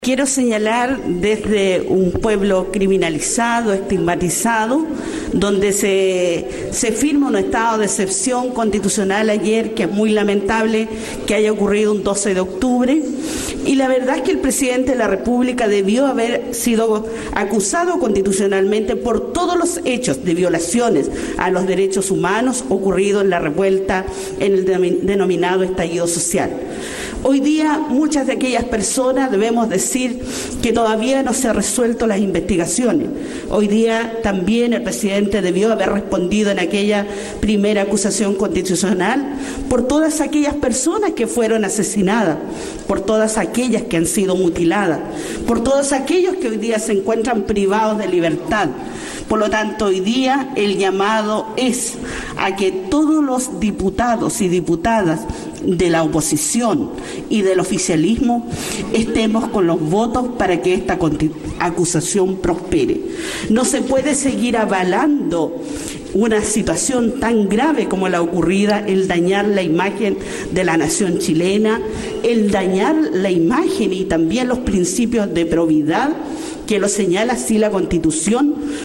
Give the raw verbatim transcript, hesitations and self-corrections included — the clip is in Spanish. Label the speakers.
Speaker 1: Quiero señalar desde un pueblo criminalizado, estigmatizado, donde se, se firma un estado de excepción constitucional ayer, que es muy lamentable que haya ocurrido un doce de octubre, y la verdad es que el presidente de la República debió haber sido acusado constitucionalmente por todos los hechos de violaciones a los derechos humanos ocurridos en la revuelta en el denominado estallido social. Hoy día muchas de aquellas personas debemos decir que todavía no se han resuelto las investigaciones. Hoy día también el presidente debió haber respondido en aquella primera acusación constitucional por todas aquellas personas que fueron asesinadas, por todas aquellas que han sido mutiladas, por todos aquellos que hoy día se encuentran privados de libertad. Por lo tanto, hoy día el llamado es a que todos los diputados y diputadas de la oposición y del oficialismo estemos con los votos para que esta acusación prospere. No se puede seguir avalando una situación tan grave como la ocurrida, el dañar la imagen de la nación chilena, el dañar la imagen y también los principios de probidad que lo señala así la Constitución.